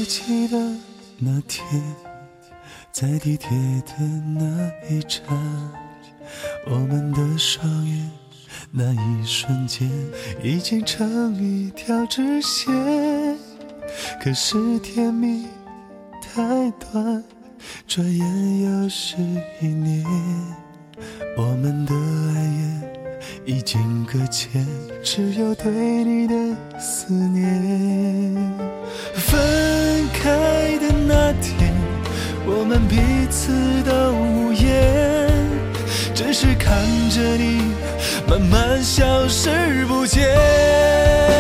学期的那天，在地铁的那一站，我们的双眼那一瞬间已经成一条直线。可是甜蜜太短，转眼又是1年，我们的爱恋已经搁浅，只有对你的思念。分开的那天，我们彼此都无言，只是看着你慢慢消失不见。